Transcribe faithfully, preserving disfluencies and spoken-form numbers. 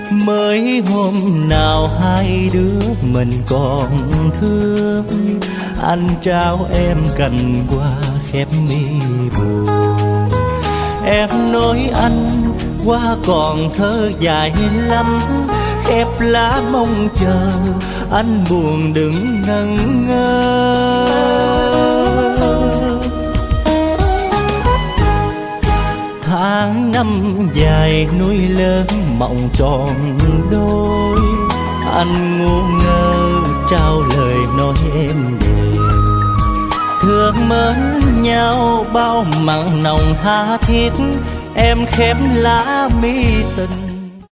Mới hôm nào hai đứa mình còn thương, anh trao em cành hoa khép mi buồn. Em nói anh hoa còn thơ dài lắm, khép lá mong chờ anh buồn đừng ngẩn ngơ. Tháng năm dài nuôi lớn mộng tròn đôi, anh ngu ngơ trao lời nói em đẹp. Thương mến nhau bao mặn nồng tha thiết, em khép lá mi tình